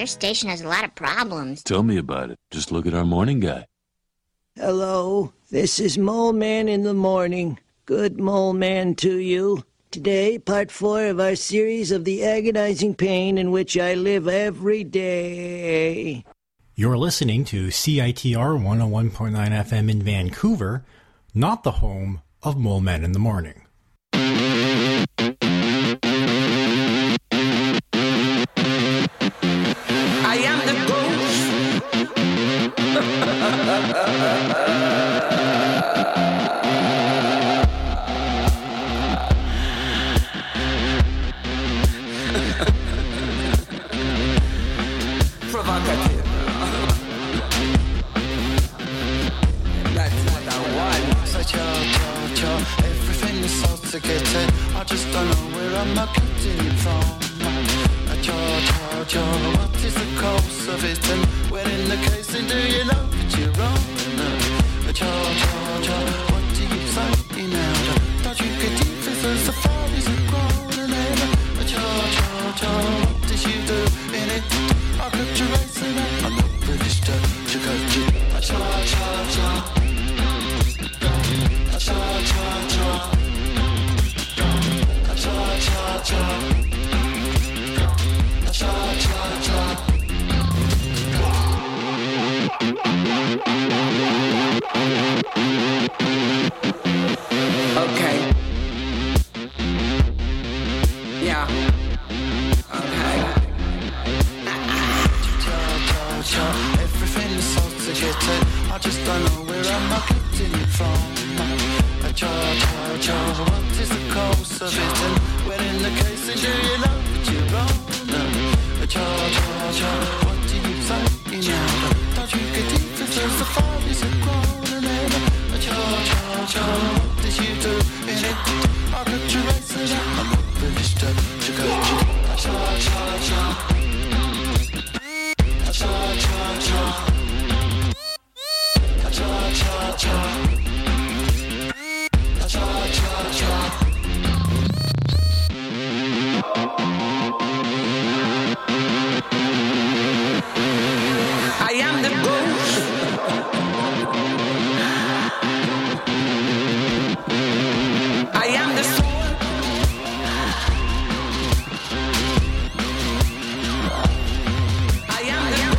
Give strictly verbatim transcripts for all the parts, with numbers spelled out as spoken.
Your station has a lot of problems. Tell me about it. Just look at our morning guy. Hello, this is Mole Man in the morning. Good Mole Man to you. Today, part four of our series of the agonizing pain in which I live every day. You're listening to C I T R one oh one point nine F M in Vancouver, not the home of Mole Man in the Morning. I am the ghost. Provocative. That's what I want. So cha cha cha, everything is so together. I just don't know where I'm getting it from. Cha cha cha, what is the cause of it? And when in the case, then do you know that you're wrong? Cha cha cha, what do you say now? Don't you get deep as the far as it grown? And then cha cha cha, what did you do in it? I got you racing up, I'm not British to to go to cha cha cha, cha cha cha, cha cha cha. Cha cha cha. Okay. Yeah. Okay. Cha cha cha. Everything is so together. I just don't know where I'm getting it from. Cha cha cha. What is the cause of it? And when in the case, then do you know that you're wrong? Cha cha cha, what do you say now? Don't you get deep as the fire is grown? And then cha cha cha, what did you do in it? I got you racing up, I'm not British to to go to cha cha cha, cha cha cha, cha cha cha, cha cha cha. I am the ghost. I am the soul. I am the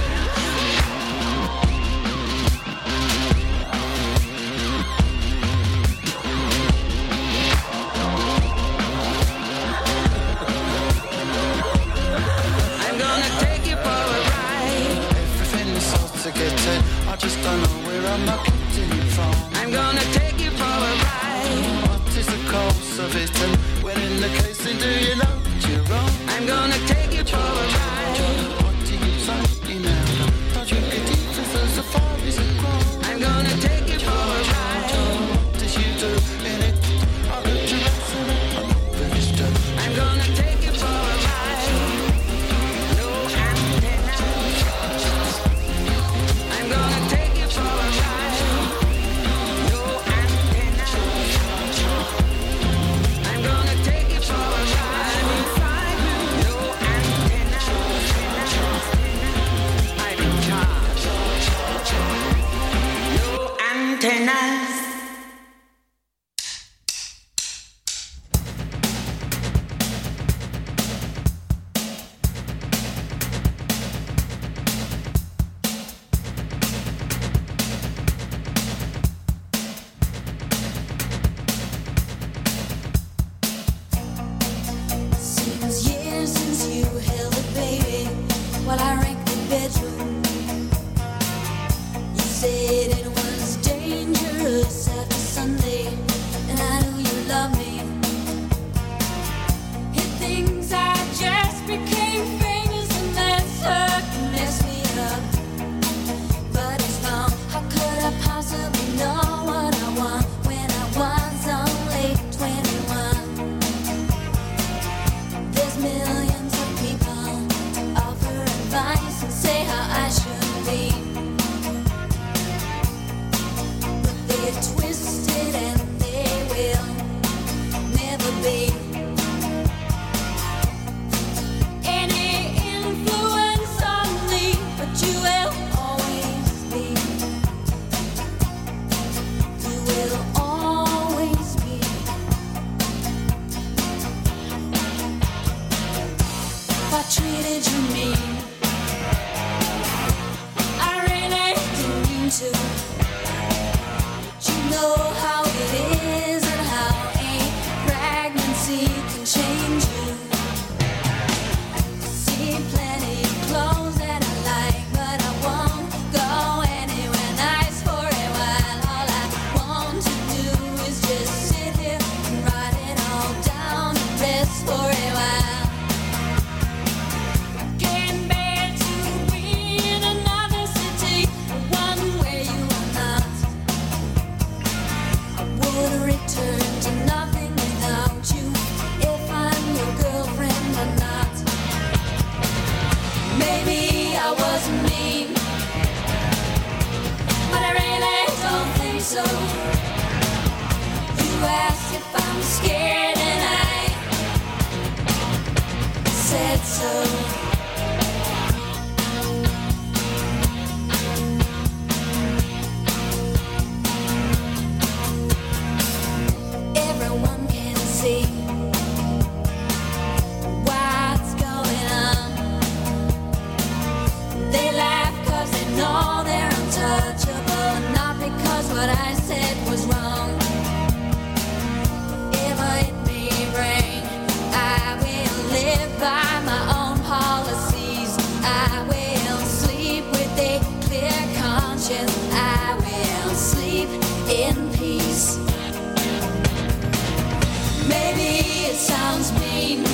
I'm gonna take you for a ride. Everything is so together. I just don't know where I'm getting it from. I'm gonna take you for a ride. What is the cause of it? And when in the case, then do you know that you're wrong? I'm gonna take you for a ride. What do you say now? Don't you get deep as the fire is grown? I'm gonna take you for a ride. What did you do in it? I got you racing up, I'm not British to. I'm gonna take you for a ride. No antenna. I'm gonna take you for a ride. No antenna. I'm gonna take you for a ride. No antenna. so. You asked if I'm scared and I said so. Everyone can see what's going on. They laugh cause they know they're untouchable, not because what I said was wrong. If it may rain, I will live by my own policies. I will sleep with a clear conscience. I will sleep in peace. Maybe it sounds mean,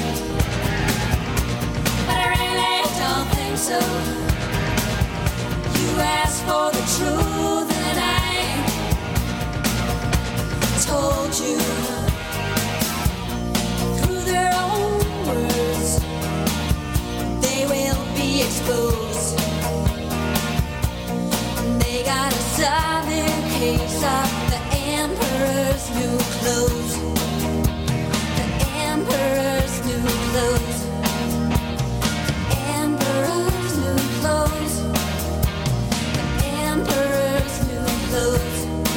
but I really don't think so. You asked for the truth and I told you. Through their own words, they will be exposed. They got a southern case of the emperor's new clothes. The emperor's new clothes. The emperor's new clothes. The emperor's new clothes.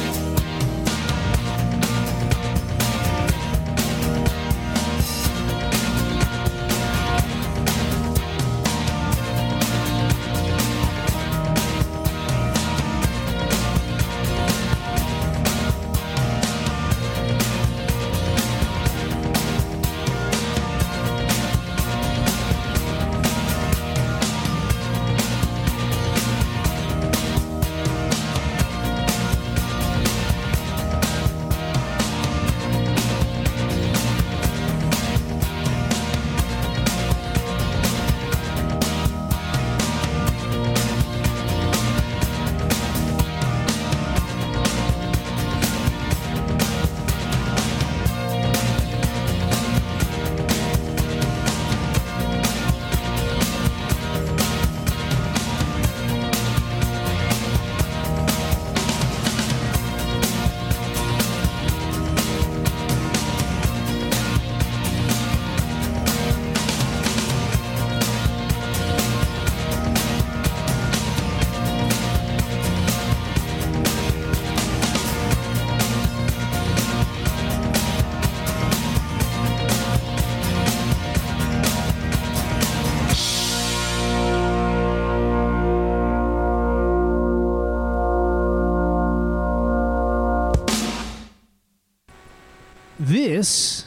This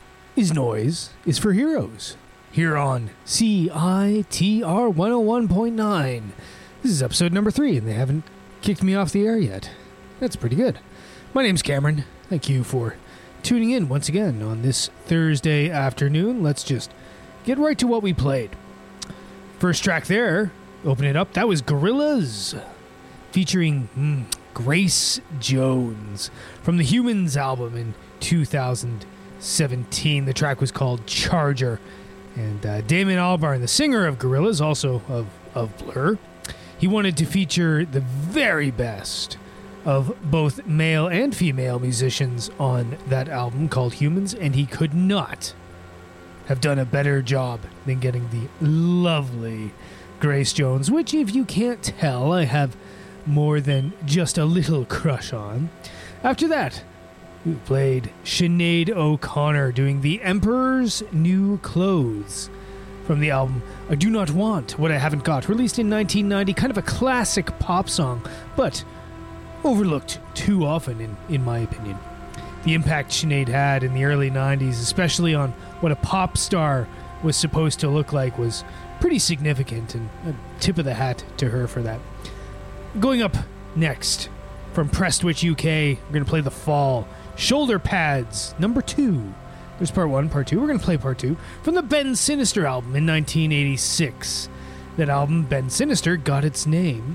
is Noise is for Heroes, here on C I T R one oh one point nine. This is episode number three, and they haven't kicked me off the air yet. That's pretty good. My name's Cameron. Thank you for tuning in once again on this Thursday afternoon. Let's just get right to what we played. First track there, open it up, that was Gorillaz, featuring mm, Grace Jones from the Humans album in two thousand seventeen. The track was called Charger. And uh, Damon Albarn, the singer of Gorillaz, also of, of Blur, he wanted to feature the very best of both male and female musicians on that album called Humans, and he could not have done a better job than getting the lovely Grace Jones, which, if you can't tell, I have more than just a little crush on. After that, we played Sinead O'Connor doing The Emperor's New Clothes from the album I Do Not Want What I Haven't Got, released in nineteen ninety, kind of a classic pop song, but overlooked too often, in, in my opinion. The impact Sinead had in the early nineties, especially on what a pop star was supposed to look like, was pretty significant, and a tip of the hat to her for that. Going up next, from Prestwich, U K, we're going to play The Fall. Shoulder Pads, number two. There's part one, part two. We're going to play part two from the Ben Sinister album in nineteen eighty-six. That album, Ben Sinister, got its name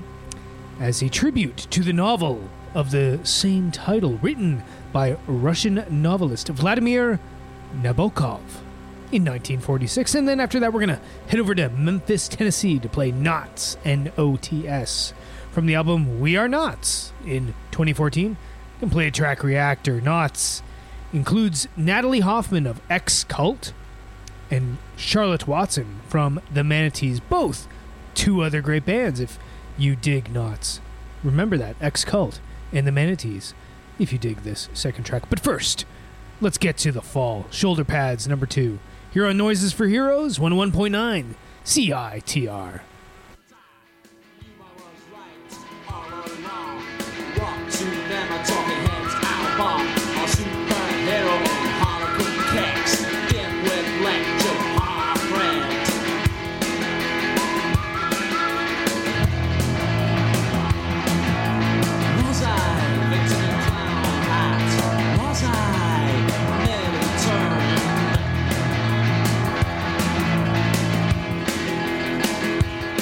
as a tribute to the novel of the same title, written by Russian novelist Vladimir Nabokov in nineteen forty-six. And then after that, we're going to head over to Memphis, Tennessee to play Knots, N O T S, from the album We Are Knots in twenty fourteen. can play a track Reactor. Knots includes Natalie Hoffman of X-Cult and Charlotte Watson from the Manatees, both two other great bands if you dig Knots. Remember that, X-Cult and the Manatees, if you dig this second track. But first, let's get to the fall. Shoulder Pads, number two. Here on Noises for Heroes, one oh one point nine C I T R. Turn.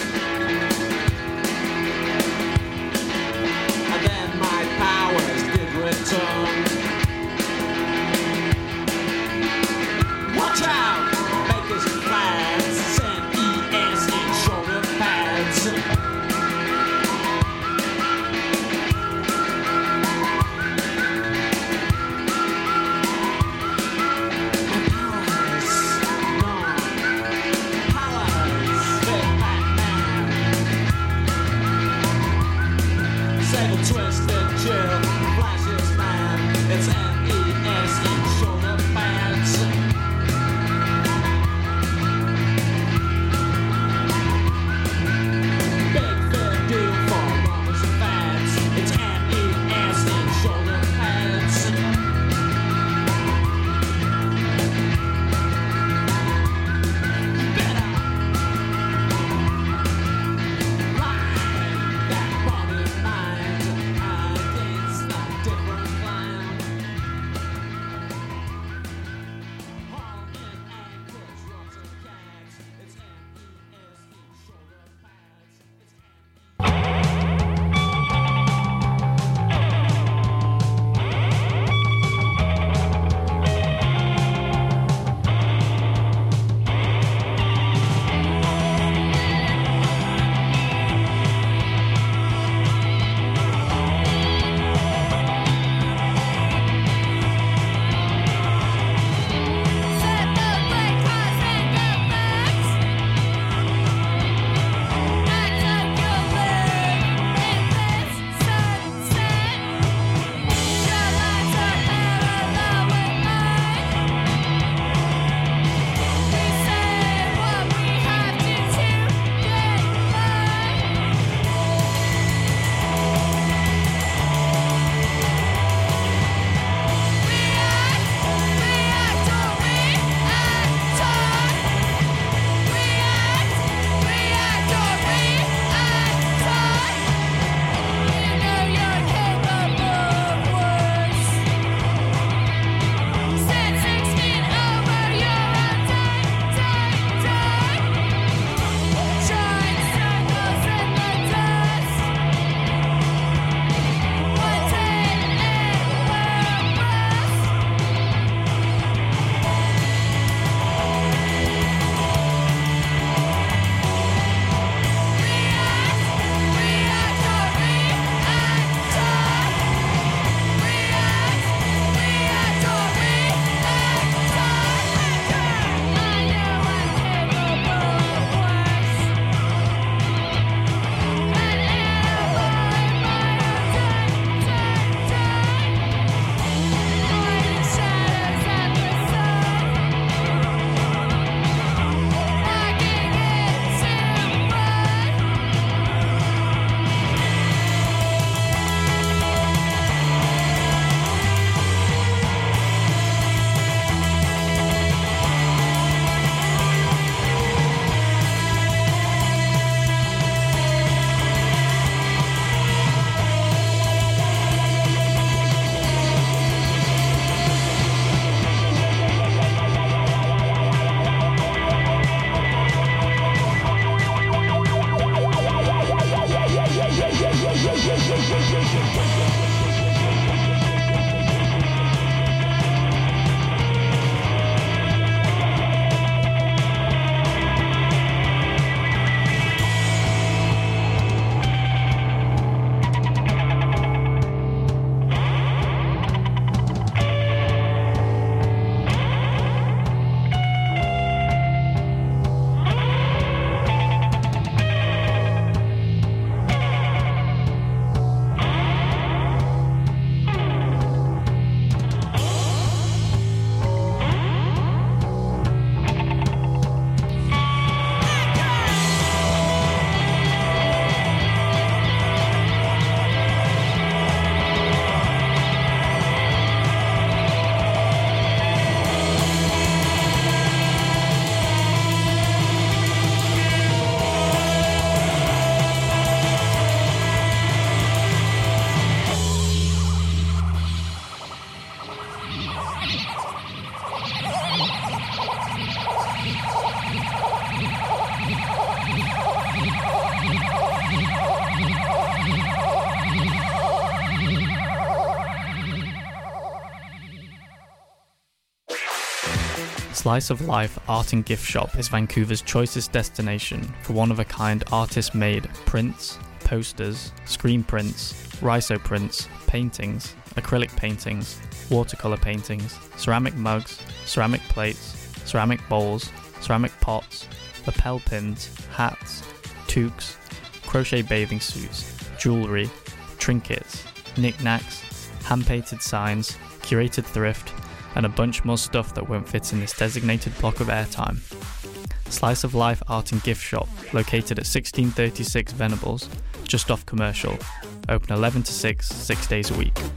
Slice of Life Art and Gift Shop is Vancouver's choicest destination for one-of-a-kind artist-made prints, posters, screen prints, rhizo prints, paintings, acrylic paintings, watercolour paintings, ceramic mugs, ceramic plates, ceramic bowls, ceramic pots, lapel pins, hats, toques, crochet bathing suits, jewellery, trinkets, knickknacks, hand-painted signs, curated thrift, and a bunch more stuff that won't fit in this designated block of airtime. Slice of Life Art and Gift Shop, located at sixteen thirty-six Venables, just off Commercial, open eleven to six, six days a week.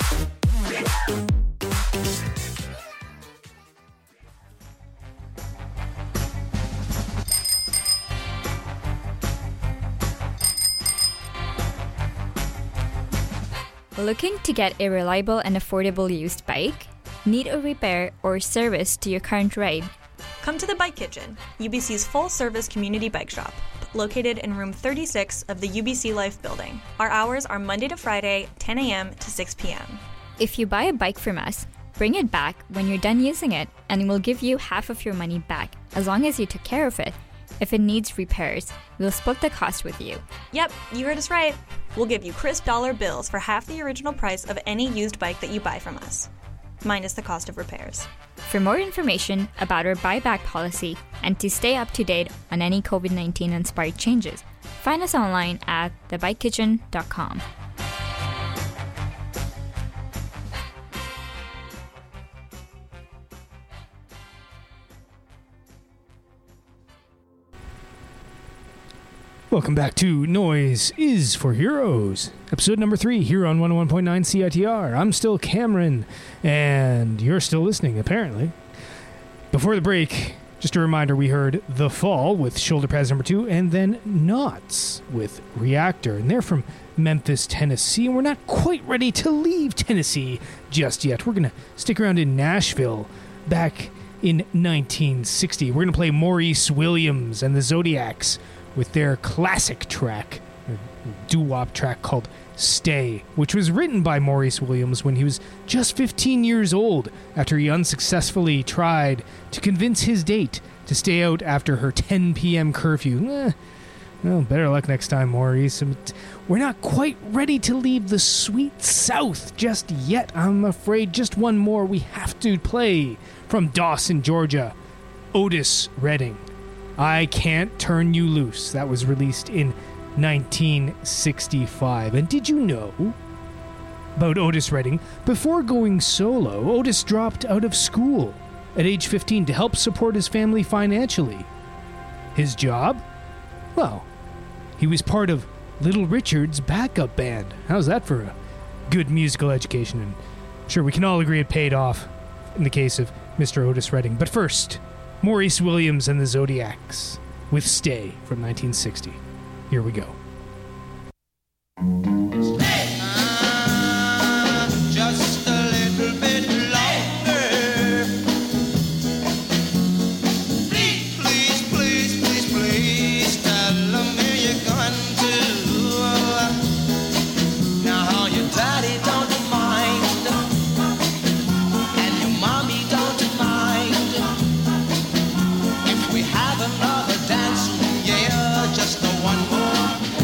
Looking to get a reliable and affordable used bike? Need a repair or service to your current ride? Come to the Bike Kitchen, U B C's full-service community bike shop, located in room thirty-six of the U B C Life building. Our hours are Monday to Friday, ten a.m. to six p.m. If you buy a bike from us, bring it back when you're done using it and we'll give you half of your money back, as long as you took care of it. If it needs repairs, we'll split the cost with you. Yep, you heard us right. We'll give you crisp dollar bills for half the original price of any used bike that you buy from us, minus the cost of repairs. For more information about our buyback policy and to stay up to date on any COVID nineteen inspired changes, find us online at the bike kitchen dot com. Welcome back to Noise is for Heroes, episode number three here on one oh one point nine C I T R. I'm still Cameron, and you're still listening, apparently. Before the break, just a reminder, we heard The Fall with Shoulder Pads number two, and then Knots with Reactor, and they're from Memphis, Tennessee, and we're not quite ready to leave Tennessee just yet. We're going to stick around in Nashville back in nineteen sixty. We're going to play Maurice Williams and the Zodiacs with their classic track, a doo-wop track called Stay, which was written by Maurice Williams when he was just fifteen years old after he unsuccessfully tried to convince his date to stay out after her ten p.m. curfew. Eh, well, better luck next time, Maurice. We're not quite ready to leave the sweet South just yet, I'm afraid. Just one more we have to play from Dawson, Georgia. Otis Redding, I Can't Turn You Loose. That was released in nineteen sixty-five. And did you know about Otis Redding? Before going solo, Otis dropped out of school at age fifteen to help support his family financially. His job? Well, he was part of Little Richard's backup band. How's that for a good musical education? And I'm sure we can all agree it paid off in the case of Mister Otis Redding. But first, Maurice Williams and the Zodiacs with Stay from nineteen sixty. Here we go. Stay. Uh, just a little bit longer. Please, please, please, please, please tell me you're going to. Now how your daddy don't mind, and your mommy don't mind. If we have another dance, yeah, just the one more.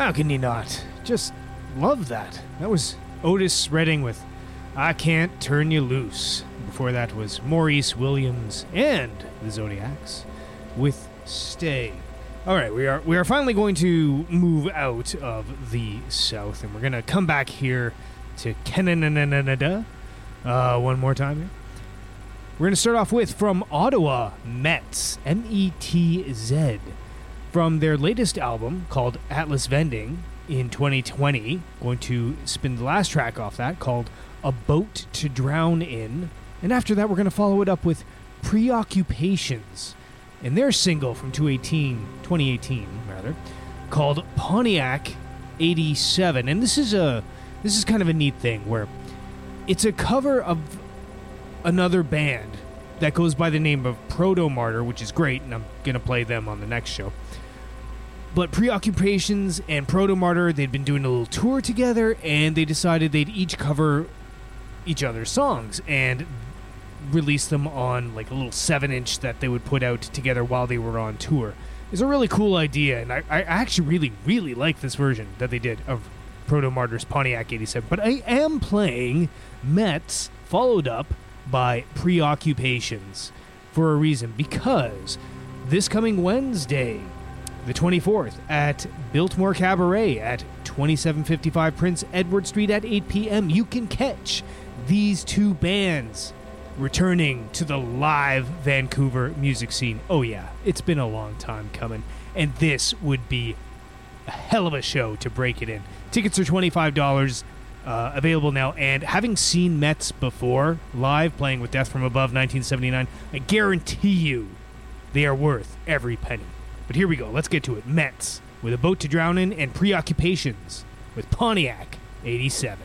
How can you not? Just love that. That was Otis Redding with I Can't Turn You Loose. Before that was Maurice Williams and the Zodiacs with Stay. All right, we are we are finally going to move out of the South, and we're going to come back here to Canada uh, one more time here. We're going to start off with from Ottawa, Metz, M E T Z. From their latest album called Atlas Vending in twenty twenty, going to spin the last track off that called A Boat to Drown In. And after that, we're going to follow it up with Preoccupations and their single from twenty eighteen, rather, called Pontiac eighty-seven. And this is a this is kind of a neat thing where it's a cover of another band that goes by the name of Proto-Martyr, which is great, and I'm going to play them on the next show. But Preoccupations and Proto-Martyr, they'd been doing a little tour together, and they decided they'd each cover each other's songs and release them on like a little seven inch that they would put out together while they were on tour. It's a really cool idea, and I, I actually really, really like this version that they did of Proto-Martyr's Pontiac eighty-seven. But I am playing Metz, followed up by Preoccupations, for a reason, because this coming Wednesday, the twenty-fourth, at Biltmore Cabaret at twenty-seven fifty-five Prince Edward Street at eight p.m., you can catch these two bands returning to the live Vancouver music scene. Oh yeah, it's been a long time coming, and this would be a hell of a show to break it in. Tickets are twenty-five dollars, uh, available now, and having seen Metz before, live, playing with Death from Above nineteen seventy-nine, I guarantee you they are worth every penny. But here we go, let's get to it. Metz with A Boat to Drown In and Preoccupations with Pontiac eighty-seven.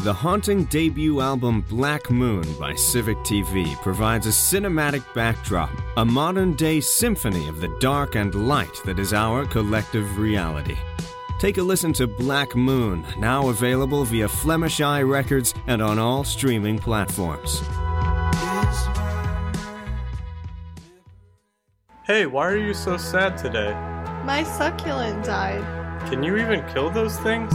The haunting debut album Black Moon by Civic T V provides a cinematic backdrop, a modern-day symphony of the dark and light that is our collective reality. Take a listen to Black Moon, now available via Flemish Eye Records and on all streaming platforms. Hey, why are you so sad today? My succulent died. Can you even kill those things?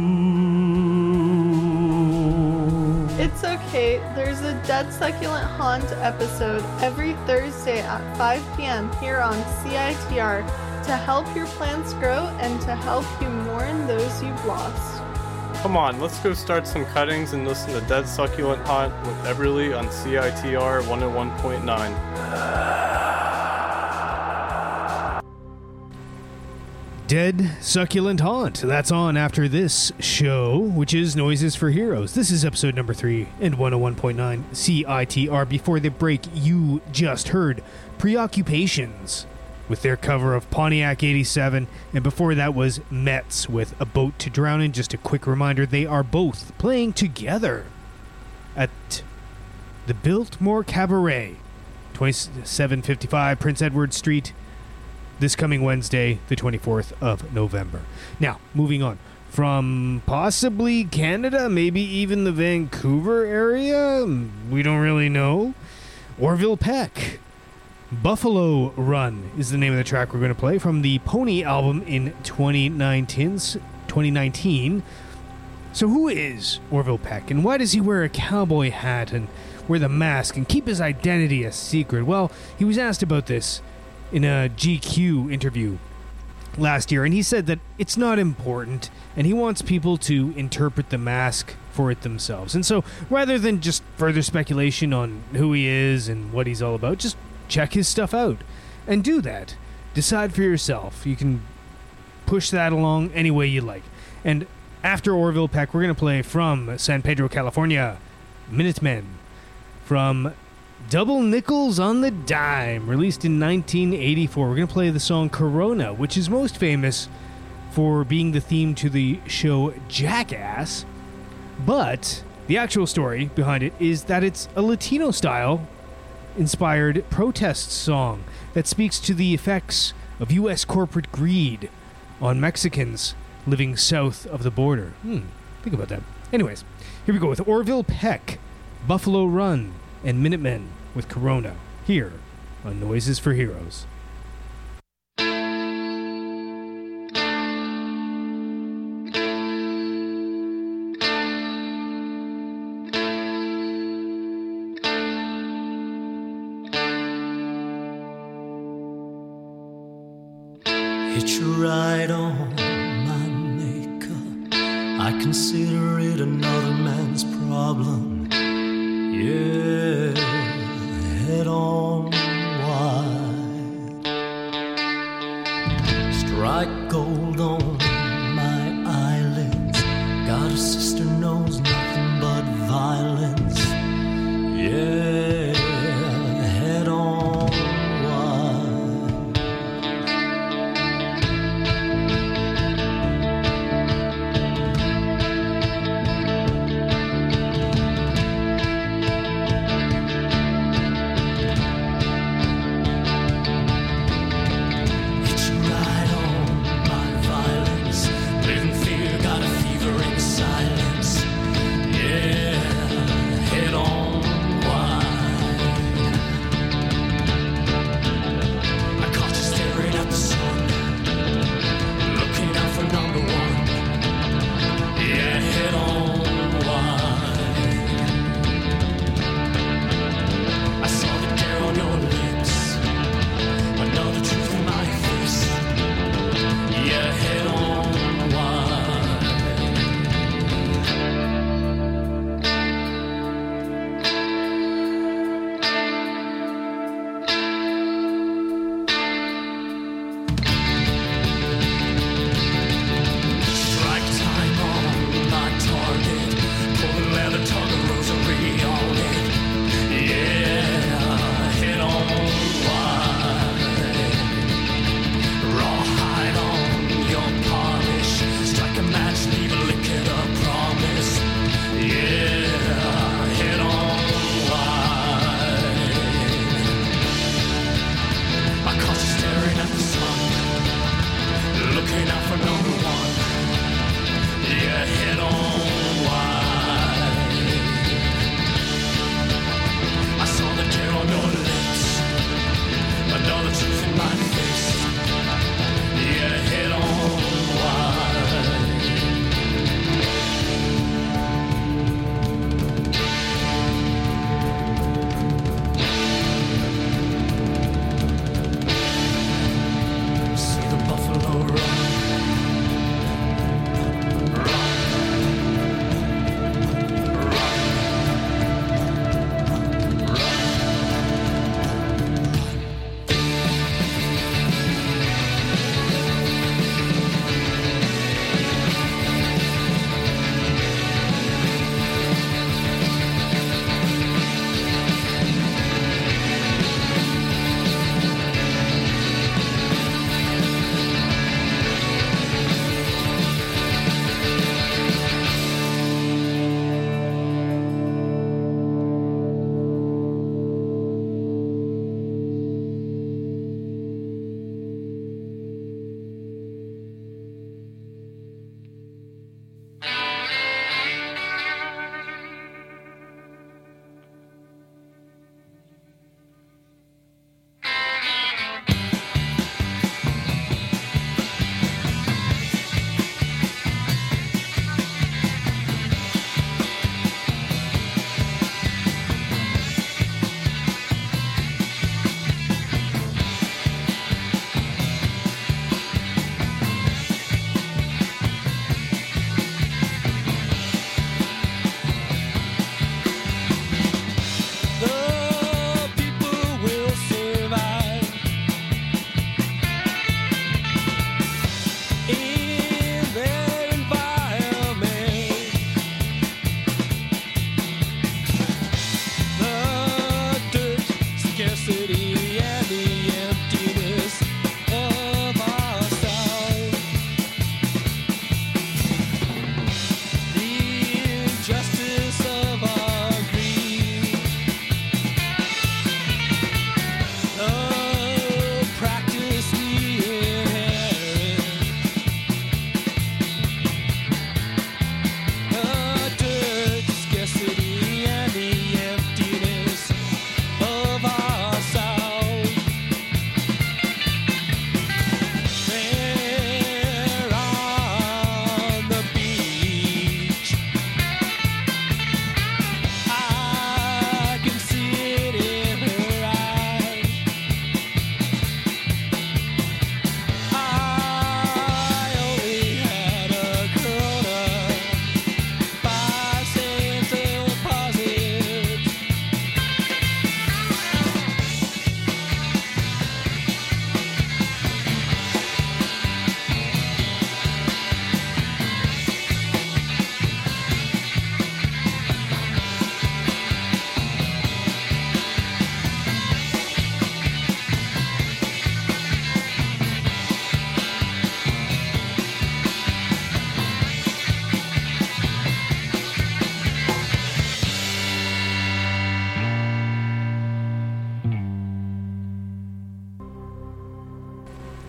It's okay. There's a Dead Succulent Haunt episode every Thursday at five p.m. here on C I T R to help your plants grow and to help you mourn those you've lost. Come on, let's go start some cuttings and listen to Dead Succulent Haunt with Everly on C I T R one oh one point nine. Dead Succulent Haunt. That's on after this show, which is Noises for Heroes. This is episode number three and one oh one point nine C I T R. Before the break, you just heard Preoccupations with their cover of Pontiac eighty-seven, and before that was Mets with A Boat to Drown In. Just a quick reminder, they are both playing together at the Biltmore Cabaret, twenty-seven fifty-five Prince Edward Street, this coming Wednesday, the twenty-fourth of November. Now, moving on. From possibly Canada, maybe even the Vancouver area, we don't really know. Orville Peck. Buffalo Run is the name of the track we're going to play from the Pony album in twenty nineteen. So who is Orville Peck, and why does he wear a cowboy hat and wear the mask and keep his identity a secret? Well, he was asked about this in a G Q interview last year, and he said that it's not important, and he wants people to interpret the mask for it themselves. And so, rather than just further speculation on who he is and what he's all about, just check his stuff out and do that. Decide for yourself. You can push that along any way you like. And after Orville Peck, we're going to play from San Pedro, California, Minutemen. From Double Nickels on the Dime, released in nineteen eighty-four. We're going to play the song Corona, which is most famous for being the theme to the show Jackass. But the actual story behind it is that it's a Latino-style inspired protest song that speaks to the effects of U S corporate greed on Mexicans living south of the border. Hmm, think about that. Anyways, here we go with Orville Peck, Buffalo Run, and Minutemen with Corona, here on Noises for Heroes. Hitch a ride on my makeup. I consider it another man's problem. Yeah, head on wide. Strike gold on my eyelids. Got a sister knows nothing but violence. Yeah, head on wide. Hitch a ride on my violence. Live in fear, got a fever in silence.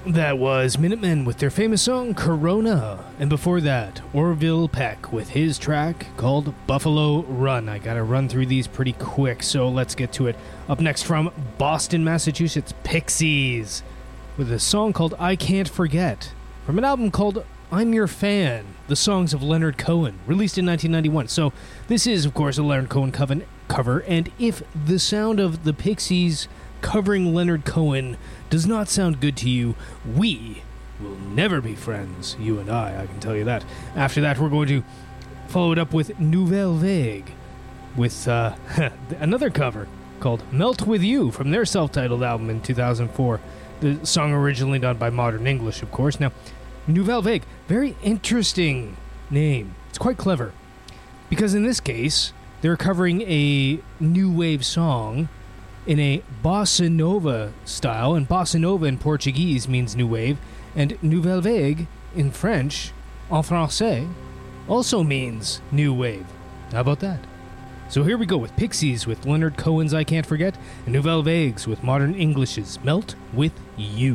That was Minutemen with their famous song Corona. And before that, Orville Peck with his track called Buffalo Run. I gotta run through these pretty quick, so let's get to it. Up next from Boston, Massachusetts, Pixies with a song called I Can't Forget from an album called I'm Your Fan, the songs of Leonard Cohen, released in nineteen ninety-one. So this is, of course, a Leonard Cohen coven- cover, and if the sound of the Pixies covering Leonard Cohen does not sound good to you, we will never be friends, you and I, I can tell you that. After that, we're going to follow it up with Nouvelle Vague, with uh, another cover called Melt With You from their self-titled album in two thousand four. The song originally done by Modern English, of course. Now, Nouvelle Vague, very interesting name. It's quite clever, because in this case, they're covering a new wave song in a bossa nova style, and bossa nova in Portuguese means new wave, and Nouvelle Vague in French, en français, also means new wave. How about that? So here we go with Pixies with Leonard Cohen's I Can't Forget, and Nouvelle Vague's with Modern English's Melt With You.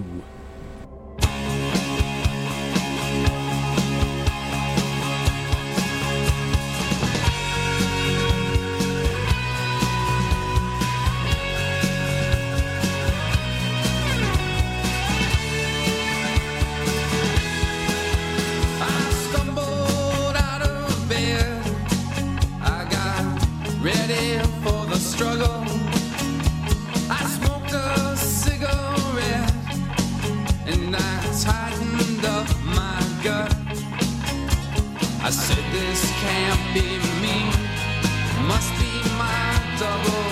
Ready for the struggle. I smoked a cigarette and I tightened up my gut. I said this can't be me, must be my double.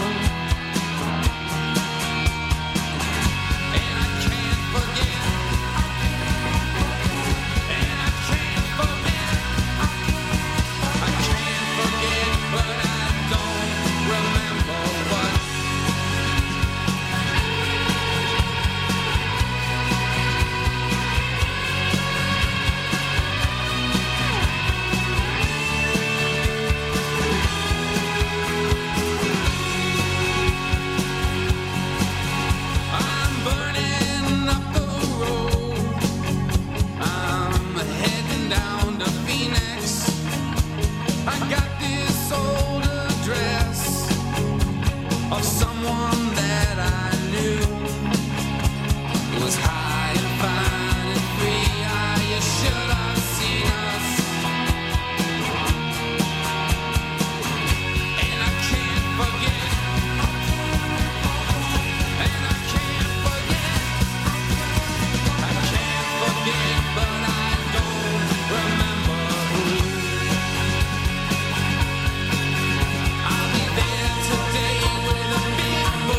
And I can't forget, and I can't forget, I can't forget, but I remember what I'm burning up the road. I'm heading down to Phoenix. I got this old address of someone that I knew. It was high and fine and free. Ah, you should have seen us. And I can't forget, and I can't forget, I can't forget, but I don't remember who. I'll be there today with a big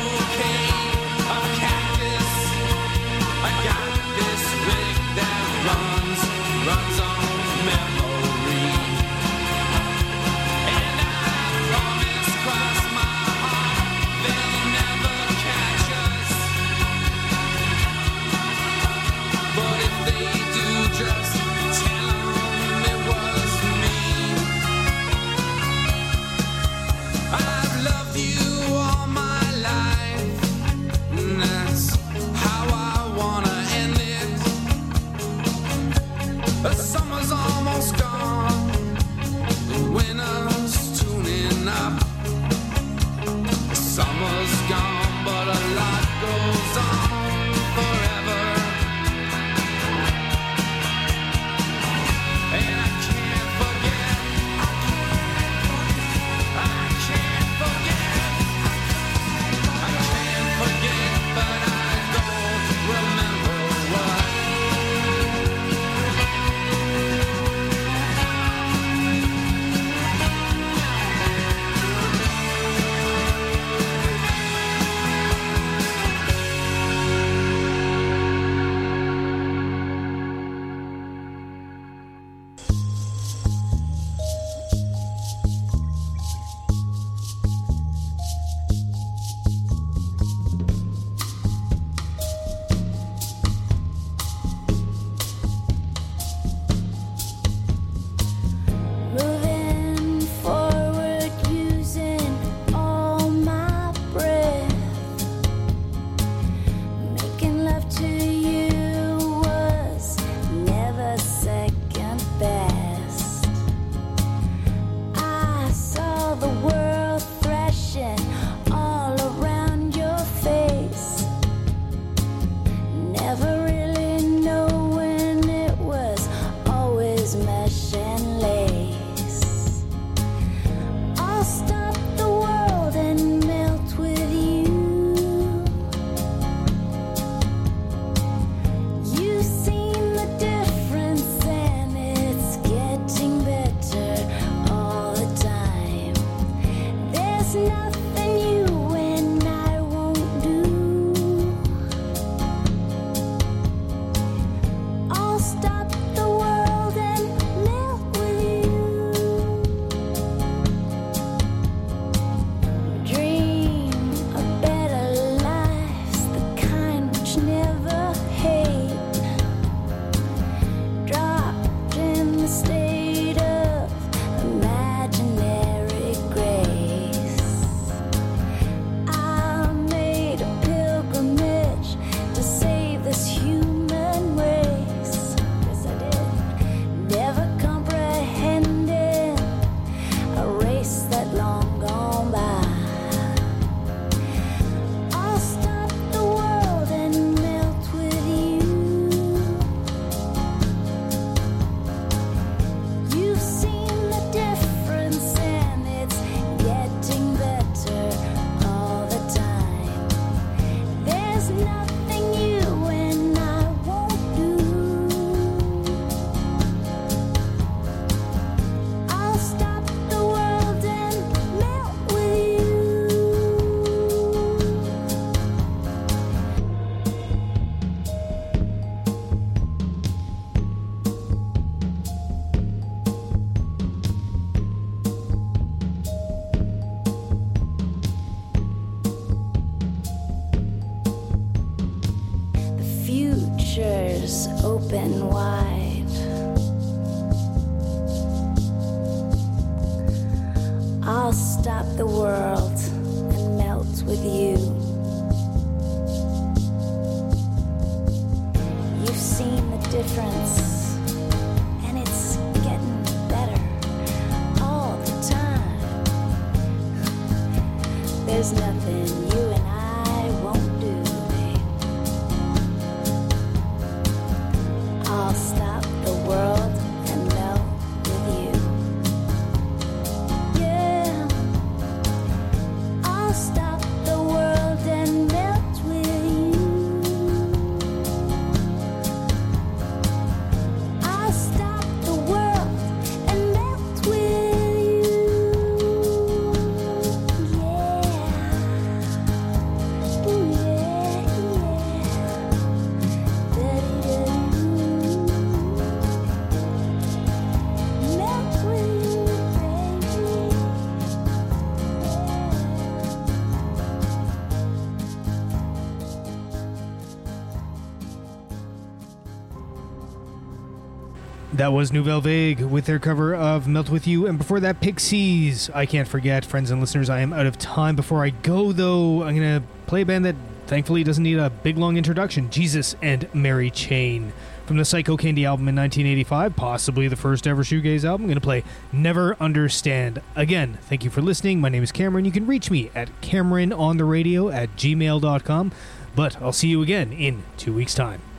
ears open wide. I'll stop the world and melt with you. You've seen the difference, and it's getting better all the time. There's nothing you and I won't do, babe. I'll stop the world and melt with you. Yeah, I'll stop the world and melt with you. I'll stop the world and melt with you. Yeah, ooh yeah, yeah. Da-dee-da-doo. Melt with you, baby. That was Nouvelle Vague with their cover of Melt With You, and before that, Pixies. I can't forget, friends and listeners, I am out of time. Before I go, though, I'm going to play a band that thankfully doesn't need a big, long introduction. Jesus and Mary Chain. From the Psycho Candy album in nineteen eighty-five, possibly the first ever shoegaze album, I'm going to play Never Understand. Again, thank you for listening. My name is Cameron. You can reach me at cameronontheradio at gmail dot com, but I'll see you again in two weeks' time.